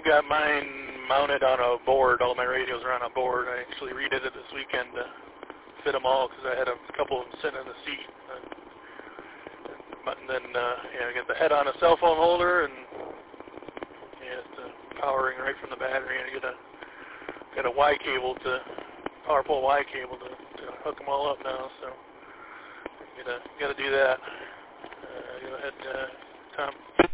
I've got mine mounted on a board. All my radios are on a board. I actually redid it this weekend to fit them all because I had a couple of them sitting in the seat. And then I got the head on a cell phone holder, and it's powering right from the battery. And I got a Y cable power pole Y cable to hook them all up now. So got to do that. Go ahead, Tom.